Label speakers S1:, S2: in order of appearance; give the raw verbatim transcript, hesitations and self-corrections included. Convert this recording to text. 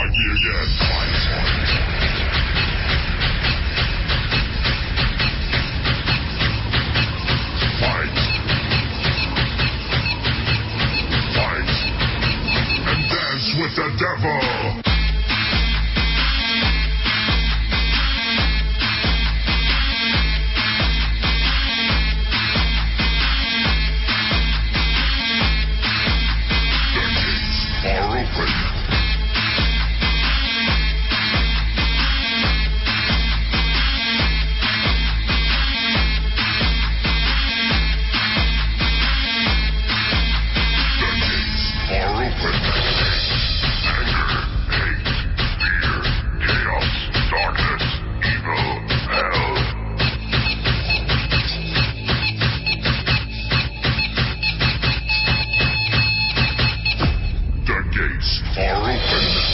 S1: fight me again. Fight. Fight. Fight. And dance with the devil. Gates are open.